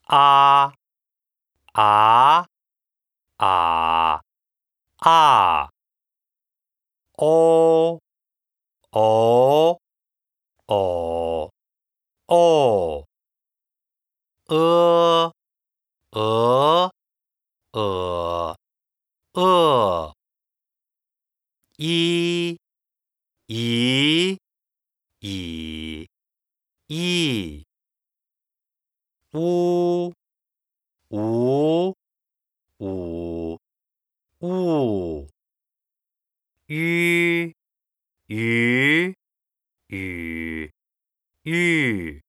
啊啊啊啊！哦哦哦哦！呃呃呃！一一！呜呜呜呜！吁吁吁吁！